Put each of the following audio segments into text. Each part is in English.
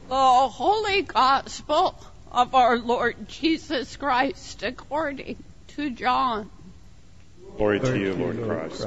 The Holy Gospel of our Lord Jesus Christ according to John. Glory to you, Lord Christ.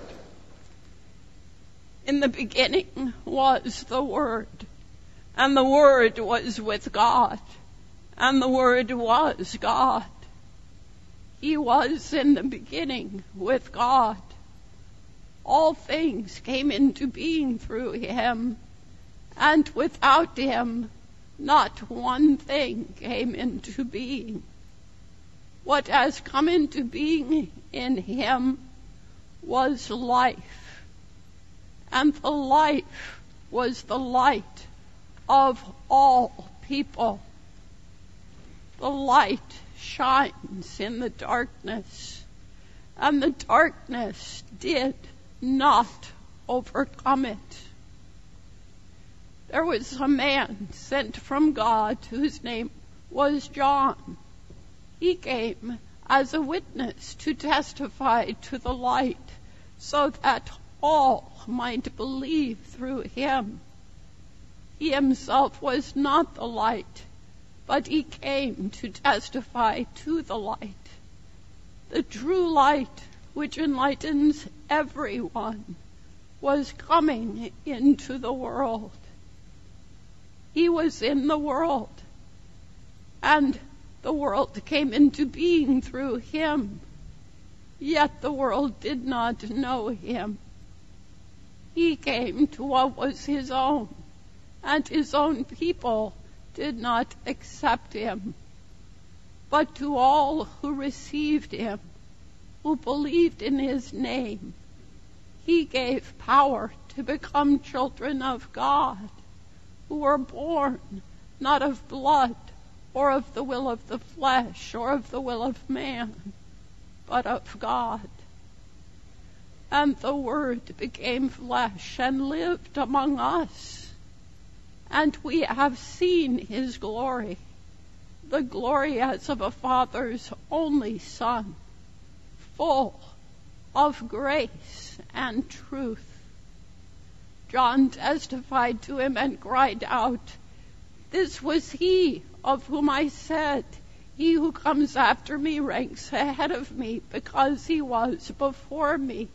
In the beginning was the Word, and the Word was with God, and the Word was God. He was in the beginning with God. All things came into being through him, and without him not one thing came into being. What has come into being in him was life, and the life was the light of all people. The light shines in the darkness, and the darkness did not overcome it. There was a man sent from God whose name was John. He came as a witness to testify to the light, so that all might believe through him. He himself was not the light, but he came to testify to the light. The true light, which enlightens everyone, was coming into the world. He was in the world, and the world came into being through him, yet the world did not know him. He came to what was his own, and his own people did not accept him. But to all who received him, who believed in his name, he gave power to become children of God, who were born not of blood, or of the will of the flesh, or of the will of man, but of God. And the Word became flesh and lived among us, and we have seen his glory, the glory as of a Father's only Son, full of grace and truth. John testified to him and cried out, "This was he of whom I said, 'He who comes after me ranks ahead of me, because he was before me.'"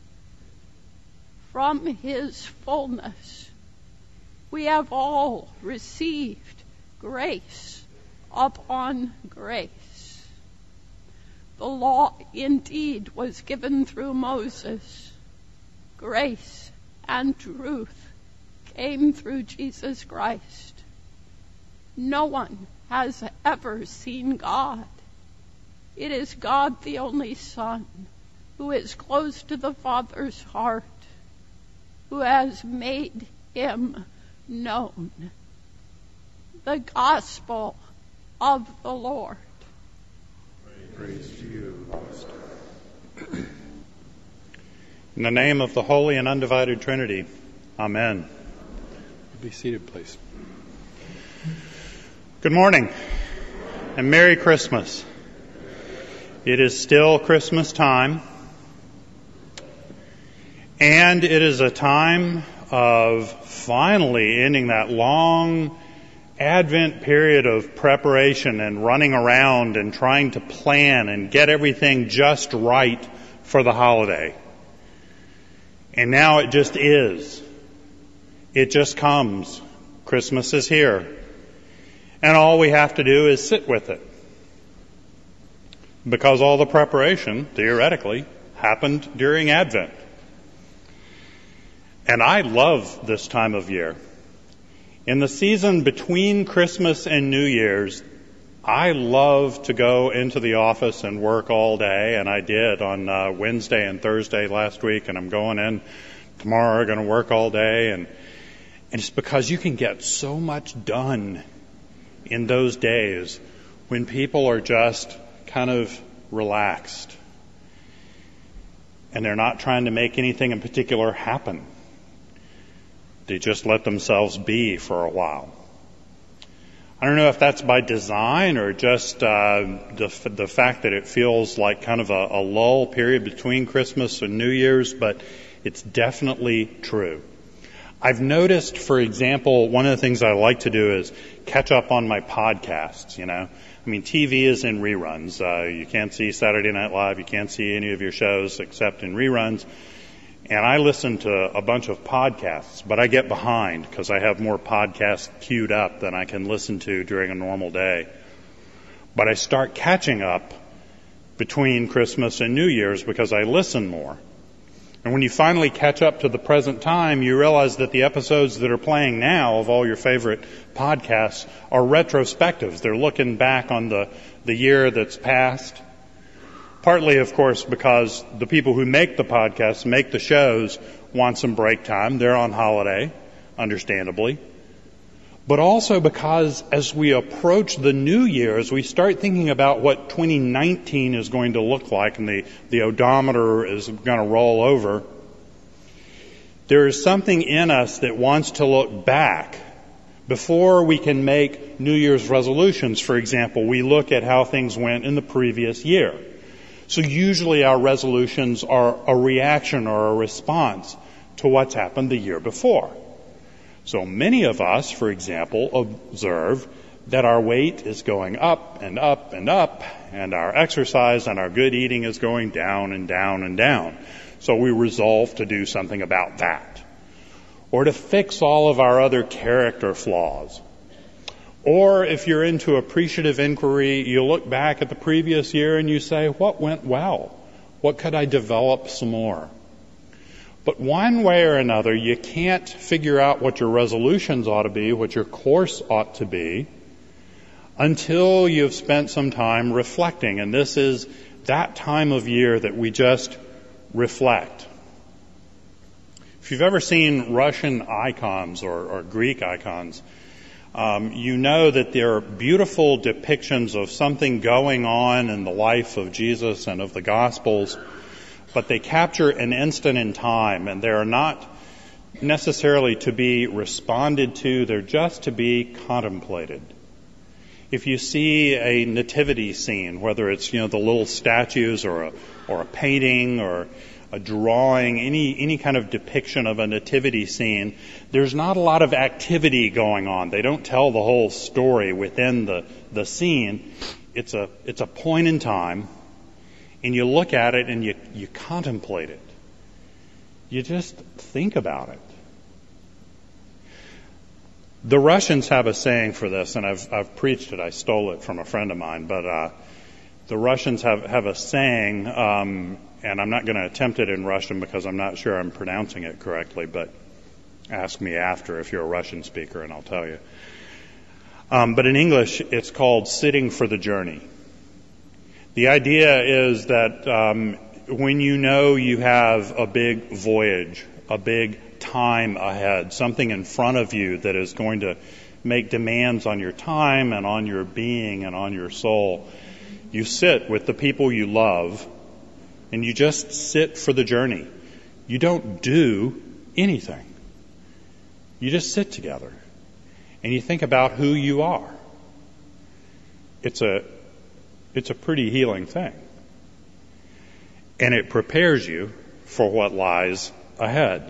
From his fullness we have all received grace upon grace. The law indeed was given through Moses. Grace and truth came through Jesus Christ. No one has ever seen God. It is God, the only Son, who is close to the Father's heart, who has made him known. The gospel of the Lord. Praise to you, Christ. In the name of the Holy and Undivided Trinity, Amen. Be seated, please. Good morning, and Merry Christmas. It is still Christmas time, and it is a time of finally ending that long Advent period of preparation and running around and trying to plan and get everything just right for the holiday. And now it just is. It just comes. Christmas is here. And all we have to do is sit with it. Because all the preparation, theoretically, happened during Advent. And I love this time of year. In the season between Christmas and New Year's, I love to go into the office and work all day, and I did on Wednesday and Thursday last week, and I'm going in tomorrow, going to work all day, and it's because you can get so much done in those days when people are just kind of relaxed, and they're not trying to make anything in particular happen. They just let themselves be for a while. I don't know if that's by design or just the fact that it feels like kind of a lull period between Christmas and New Year's, but it's definitely true. I've noticed, for example, one of the things I like to do is catch up on my podcasts, I mean, TV is in reruns. You can't see Saturday Night Live. You can't see any of your shows except in reruns. And I listen to a bunch of podcasts, but I get behind because I have more podcasts queued up than I can listen to during a normal day. But I start catching up between Christmas and New Year's because I listen more. And when you finally catch up to the present time, you realize that the episodes that are playing now of all your favorite podcasts are retrospectives. They're looking back on the year that's passed. Partly, of course, because the people who make the podcasts, make the shows, want some break time. They're on holiday, understandably. But also because as we approach the new year, as we start thinking about what 2019 is going to look like and the odometer is going to roll over, there is something in us that wants to look back before we can make New Year's resolutions. For example, we look at how things went in the previous year. So usually our resolutions are a reaction or a response to what's happened the year before. So many of us, for example, observe that our weight is going up and up and up, and our exercise and our good eating is going down and down and down. So we resolve to do something about that. Or to fix all of our other character flaws. Or if you're into appreciative inquiry, you look back at the previous year and you say, what went well? What could I develop some more? But one way or another, you can't figure out what your resolutions ought to be, what your course ought to be, until you've spent some time reflecting. And this is that time of year that we just reflect. If you've ever seen Russian icons or Greek icons, you know that they're beautiful depictions of something going on in the life of Jesus and of the Gospels, but they capture an instant in time, and they're not necessarily to be responded to, they're just to be contemplated. If you see a nativity scene, whether it's, the little statues or a painting or a drawing, any kind of depiction of a nativity scene, there's not a lot of activity going on. They don't tell the whole story within the scene. It's a point in time, and you look at it and you contemplate it. You just think about it. The Russians have a saying for this, and I've preached it. I stole it from a friend of mine, but the Russians have a saying, and I'm not going to attempt it in Russian because I'm not sure I'm pronouncing it correctly, but ask me after if you're a Russian speaker and I'll tell you. But in English, it's called sitting for the journey. The idea is that when you know you have a big voyage, a big time ahead, something in front of you that is going to make demands on your time and on your being and on your soul, you sit with the people you love and you just sit for the journey. You don't do anything. You just sit together and you think about who you are. It's a pretty healing thing. And it prepares you for what lies ahead.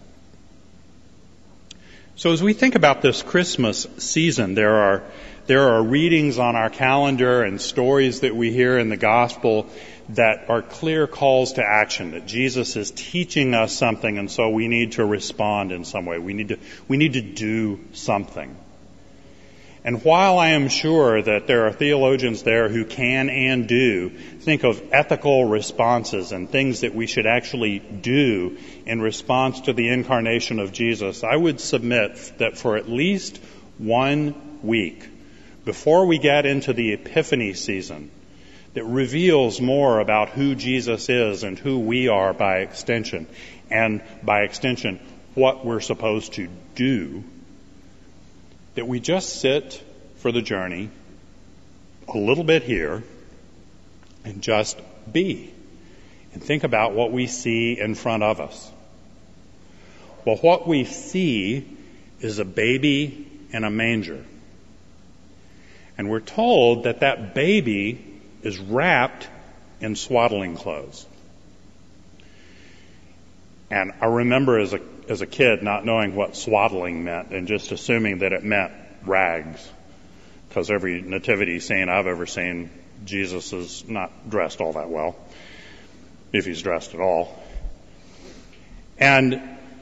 So as we think about this Christmas season, there are readings on our calendar and stories that we hear in the gospel that are clear calls to action, that Jesus is teaching us something, and so we need to respond in some way. We need to do something. And while I am sure that there are theologians there who can and do think of ethical responses and things that we should actually do in response to the incarnation of Jesus, I would submit that for at least 1 week, before we get into the Epiphany season, that reveals more about who Jesus is and who we are by extension, and by extension, what we're supposed to do, that we just sit for the journey a little bit here and just be and think about what we see in front of us. Well, what we see is a baby in a manger. And we're told that that baby is wrapped in swaddling clothes. And I remember as as a kid not knowing what swaddling meant and just assuming that it meant rags. Because every nativity scene I've ever seen, Jesus is not dressed all that well, if he's dressed at all. And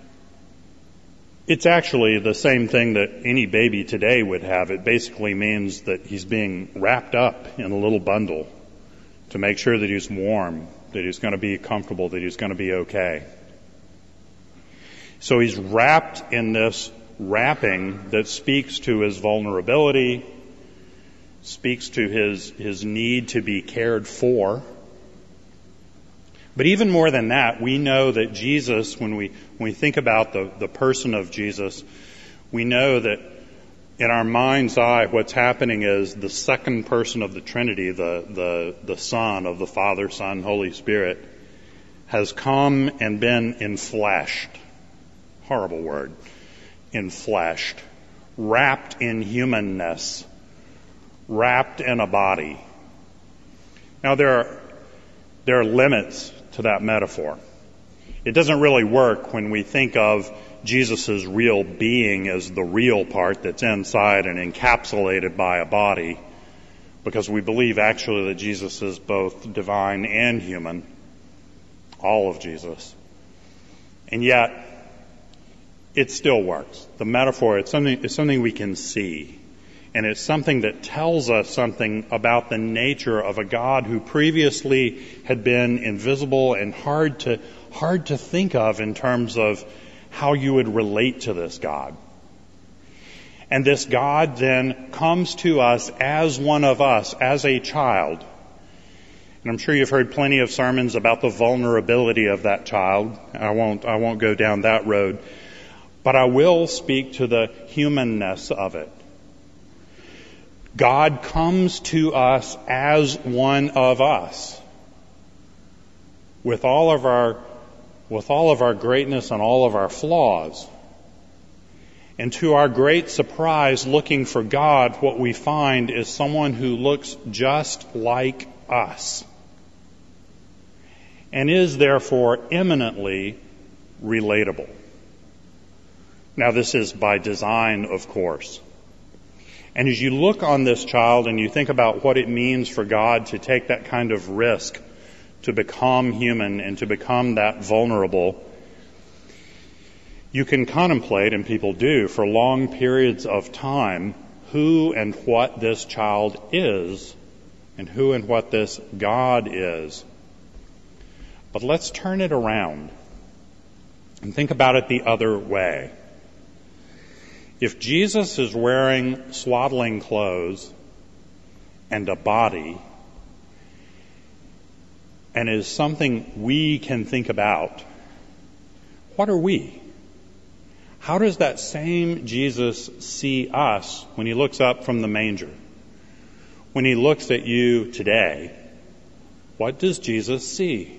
it's actually the same thing that any baby today would have. It basically means that he's being wrapped up in a little bundle to make sure that he's warm, that he's going to be comfortable, that he's going to be okay. So he's wrapped in this wrapping that speaks to his vulnerability, speaks to his need to be cared for. But even more than that, we know that Jesus, when we think about the person of Jesus, we know that in our mind's eye, what's happening is the second person of the Trinity, the Son of the Father, Son, Holy Spirit, has come and been enfleshed. Horrible word. Enfleshed. Wrapped in humanness. Wrapped in a body. Now there are limits to that metaphor. It doesn't really work when we think of Jesus' real being as the real part that's inside and encapsulated by a body, because we believe actually that Jesus is both divine and human, all of Jesus. And yet, it still works. The metaphor, it's something we can see. And it's something that tells us something about the nature of a God who previously had been invisible and hard to think of in terms of how you would relate to this God. And this God then comes to us as one of us, as a child. And I'm sure you've heard plenty of sermons about the vulnerability of that child. I won't go down that road. But I will speak to the humanness of it. God comes to us as one of us, with all of our greatness and all of our flaws. And to our great surprise, looking for God, what we find is someone who looks just like us, and is therefore eminently relatable. Now, this is by design, of course. And as you look on this child and you think about what it means for God to take that kind of risk to become human and to become that vulnerable, you can contemplate, and people do, for long periods of time, who and what this child is and who and what this God is. But let's turn it around and think about it the other way. If Jesus is wearing swaddling clothes and a body and is something we can think about, what are we? How does that same Jesus see us when he looks up from the manger? When he looks at you today, what does Jesus see?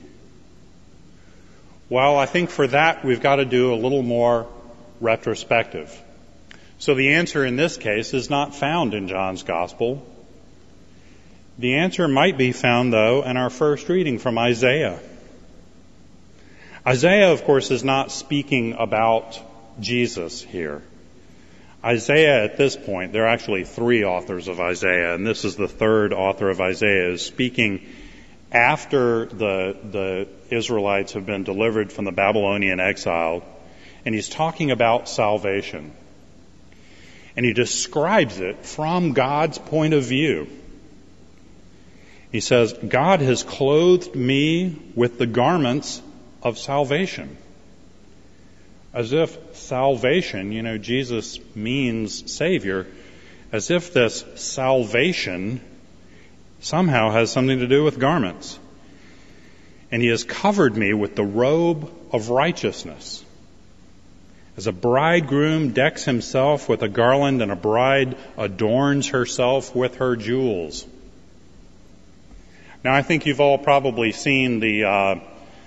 Well, I think for that we've got to do a little more retrospective. So the answer in this case is not found in John's Gospel. The answer might be found, though, in our first reading from Isaiah. Isaiah, of course, is not speaking about Jesus here. Isaiah, at this point, there are actually three authors of Isaiah, and this is the third author of Isaiah, is speaking after the Israelites have been delivered from the Babylonian exile, and he's talking about salvation. And he describes it from God's point of view. He says, God has clothed me with the garments of salvation. As if salvation, Jesus means Savior, as if this salvation somehow has something to do with garments. And he has covered me with the robe of righteousness. As a bridegroom decks himself with a garland and a bride adorns herself with her jewels. Now, I think you've all probably seen the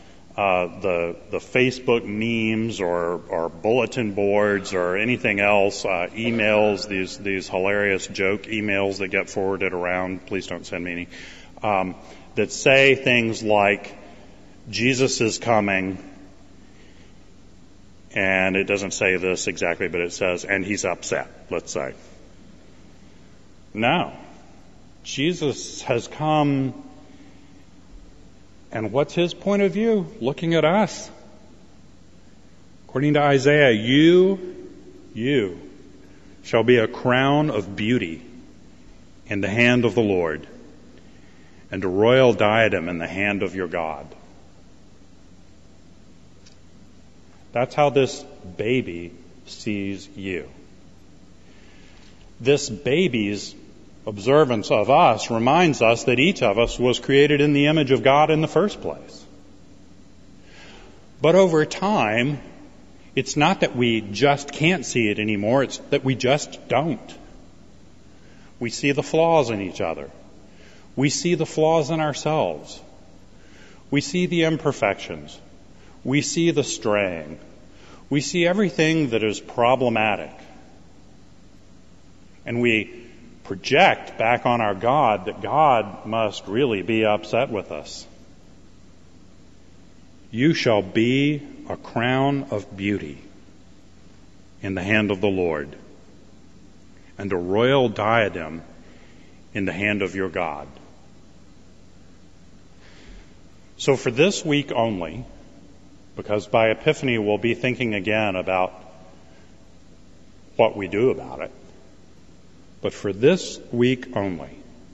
Facebook memes or bulletin boards or anything else, emails, these hilarious joke emails that get forwarded around. Please don't send me any. That say things like, Jesus is coming, And it doesn't say this exactly, but it says, and he's upset, let's say. No. Jesus has come, and what's his point of view? Looking at us. According to Isaiah, you shall be a crown of beauty in the hand of the Lord, and a royal diadem in the hand of your God. That's how this baby sees you. This baby's observance of us reminds us that each of us was created in the image of God in the first place. But over time, it's not that we just can't see it anymore, it's that we just don't. We see the flaws in each other. We see the flaws in ourselves. We see the imperfections. We see the straying. We see everything that is problematic. And we project back on our God that God must really be upset with us. You shall be a crown of beauty in the hand of the Lord, and a royal diadem in the hand of your God. So for this week only, because by Epiphany we'll be thinking again about what we do about it, but for this week only,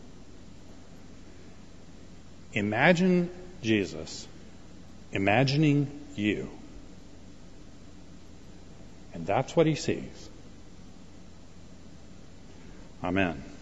imagine Jesus imagining you. And that's what he sees. Amen.